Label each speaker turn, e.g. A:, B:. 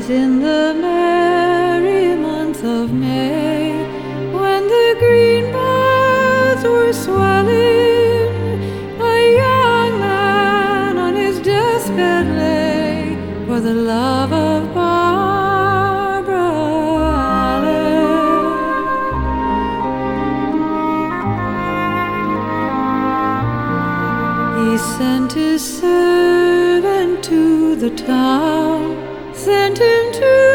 A: in the merry month of May, when the green buds were swelling, a young man on his deathbed lay for the love of Barbara Allen. He sent his servant to the town, sent him to